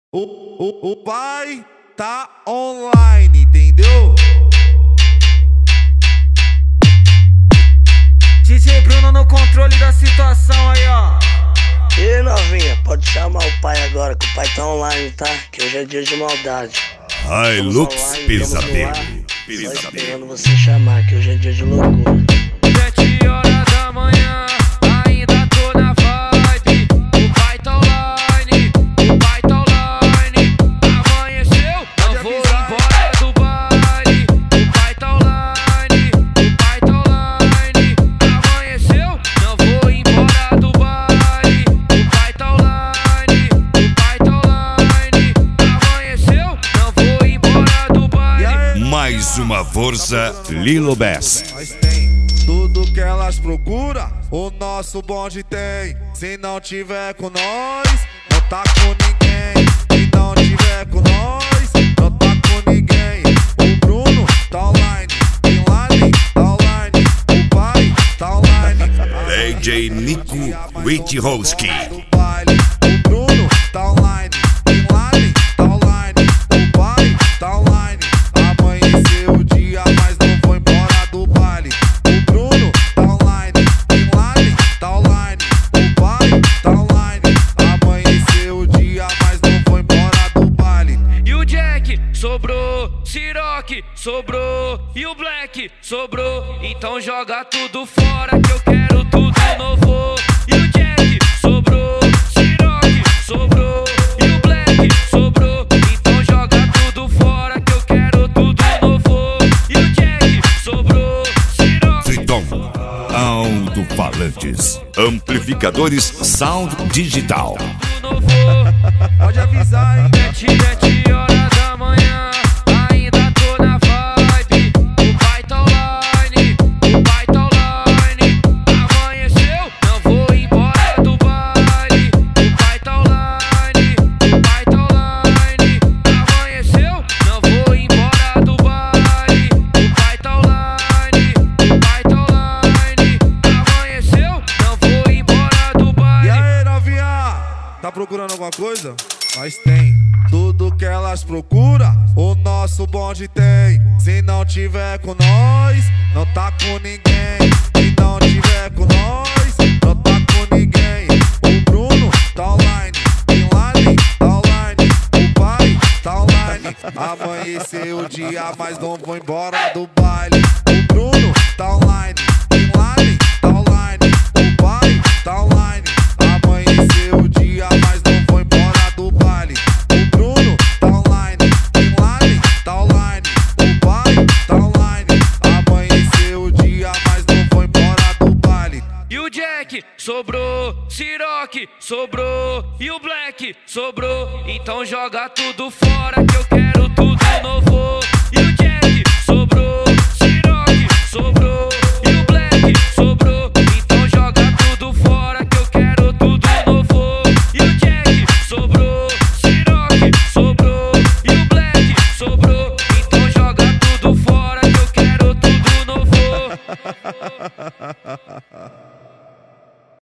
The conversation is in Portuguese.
O pai tá online, entendeu? DJ Bruno no controle da situação aí, ó. E novinha, pode chamar o pai agora, que o pai tá online, tá? Que hoje é dia de maldade. Hilux Pesadelo. Só esperando você chamar, que hoje é dia de loucura. 7 horas da manhã, ainda tô na vibe. O pai tá online, o pai tá online. Amanheceu, não vou embora do baile. O pai tá online, o pai tá online. Amanheceu, não vou embora do baile. O pai tá online, o pai tá online. Amanheceu, não vou embora do baile. Mais uma força, Lilo Bass. Nós tem tudo que elas procuram, o nosso bonde tem. Se não tiver com nós, não tá com ninguém. Se não tiver com nós, não tá com ninguém. O Bruno tá online, Bin Laden tá online, o pai tá online. DJ Nico Witchowski. O Bruno tá online, Bin Laden tá online, o pai tá online. Amanheceu o dia, mas não vou embora do baile. O Bruno tá online, Bin Laden tá online, o pai tá online. Amanheceu o dia, mas não vou embora do baile. E o Jack sobrou, Ciroc sobrou, e o Black sobrou. Então joga tudo fora que eu quero tudo novo. E o Jack sobrou, Ciroc sobrou, e o Black sobrou. Então joga tudo fora que eu quero tudo novo. E o Jack sobrou, Ciroc. Triton. Alto-falantes. Amplificadores Sound Digital. Tudo novo. Pode avisar, hein? 7 horas da manhã, ainda tô na vibe. O pai tá online, o pai tá online. Amanheceu, não vou embora do baile. O pai tá online, o pai tá online. Amanheceu, não vou embora do baile. O pai tá online, o pai tá online. Amanheceu, não vou embora do E baile. aí, novinha? Tá procurando alguma coisa? Nós tem tudo que elas procuram, o nosso bonde tem. Se não tiver com nós, não tá com ninguém. Se não tiver com nós, não tá com ninguém. O Bruno tá online, Bin Laden tá online, o pai tá online. Amanheceu o dia, mas não vou embora do baile. O Bruno tá online, Bin Laden tá online, o pai tá online. Amanheceu o dia, mas não vou embora do baile. O Bruno tá online, Bin Laden tá online, o pai tá online. Amanheceu o dia, mas não vou embora do baile. E o Jack sobrou, Ciroc sobrou, e o Black sobrou. Então joga tudo fora que eu quero tudo novo.